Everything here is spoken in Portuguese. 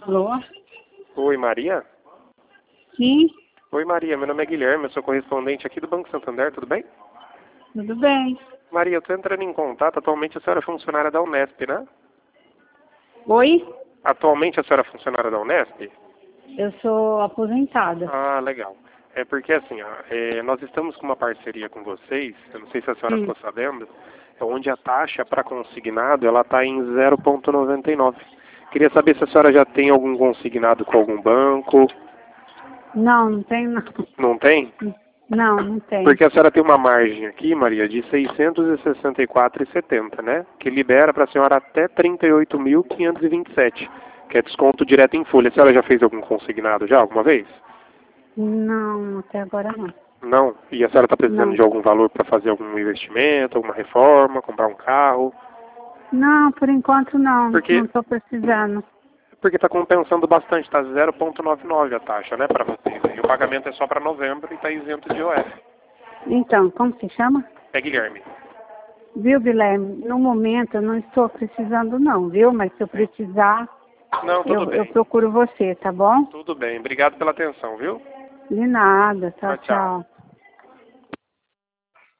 Alô? Oi, Maria? Sim, Oi, Maria. Meu nome é Guilherme, eu sou correspondente aqui do Banco Santander, tudo bem? tudo bem. Maria, eu estou entrando em contato. Atualmente a senhora é funcionária da Unesp, né? Oi? Atualmente a senhora é funcionária da Unesp? Eu sou aposentada. Ah, legal. É porque assim, ó, nós estamos com uma parceria com vocês, eu não sei se a senhora Hum. ficou sabendo, onde a taxa para consignado ela está em 0,99. Queria saber se a senhora já tem algum consignado com algum banco. Não, não tem não. Não tem? Não, não tem. Porque a senhora tem uma margem aqui, Maria, de 664,70, né? Que libera para a senhora até 38.527, que é desconto direto em folha. A senhora já fez algum consignado já, alguma vez? Não, até agora não. Não? E a senhora está precisando Não. de algum valor para fazer algum investimento, alguma reforma, comprar um carro? Não, por enquanto não. Porque Não estou precisando. porque está compensando bastante, está 0,99 a taxa, né, para vocês. E o pagamento é só para novembro e está isento de IOF. Então, como se chama? É Guilherme. Viu, Guilherme? No momento eu não estou precisando não, viu? Mas se eu precisar, Não, tudo eu bem. procuro você, tá bom? Tudo bem. Obrigado pela atenção, viu? De nada. Tchau, Tchau, tchau. tchau.